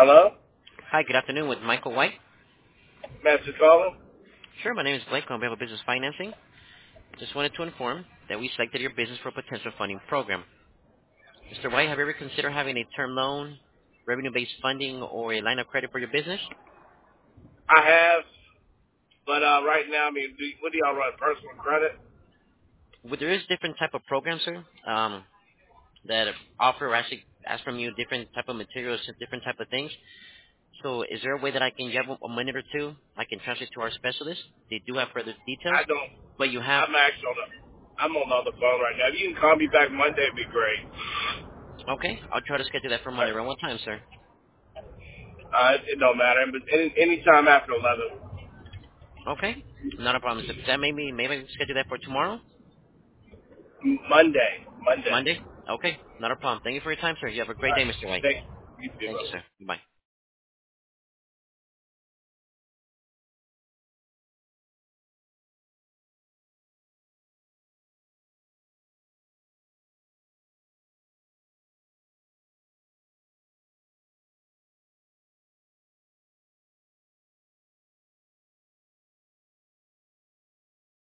Hello? Hi, good afternoon with Michael White. Master calling? Sure, my name is Blake on behalf of Business Financing. Just wanted to inform that we selected your business for a potential funding program. Mr. White, have you ever considered having a term loan, revenue-based funding, or a line of credit for your business? I have, but right now, I mean, what do y'all run? Personal credit? Well, there is different type of programs, sir, that offer or actually ask from you different type of materials and different type of things. So is there a way that I can get a minute or two? I can transfer to our specialist. They do have further details, I don't. but you have. I'm actually I'm on the other phone right now. If you can call me back Monday, it'd be great. Okay, I'll try to schedule that for Monday. Around what time, sir? It don't matter, but any time after 11. Okay, not a problem. So that maybe I can schedule that for tomorrow, Monday. Monday. Monday. Okay, not a problem. Thank you for your time, sir. You have a All great day, right. Mr. White. Thank you. You too, Thank you, brother. sir. Bye.